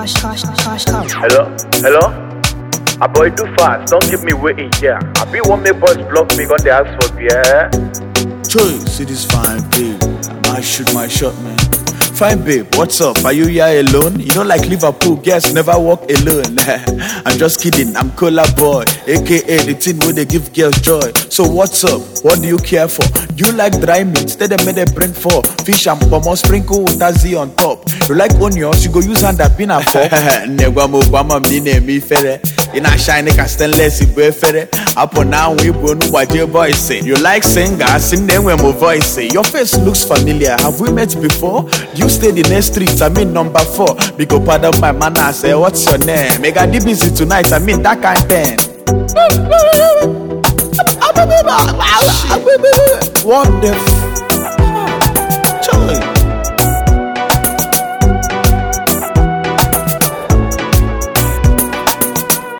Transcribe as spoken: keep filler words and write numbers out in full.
cash, cash, cash, cash. Hello? Hello? A boy do fast, don't keep me waiting here. I be one make boys block me on the ask for beer. Choy, see this fine babe. I shoot my shot, man. Fine babe, what's up? Are you here alone? You know like Liverpool, guests never walk alone. I'm just kidding, I'm Cola Boy, aka the thing where they give girls joy. So what's up? What do you care for? Do you like dry meat? Instead they made a brain for fish and pomo, sprinkle with Z on top. You like onions? You go use hand that pin and fork. Negwamo guama mine mi fere. In a shiny stainless ibe fere. Upon now we won't what your voice say. You like singers? Sing them when my voice say. Your face looks familiar. Have we met before? You stay the next street, I mean number four. Because pardon my man, I say, what's your name? Mega D B C tonight, I mean that kind thing. What the f?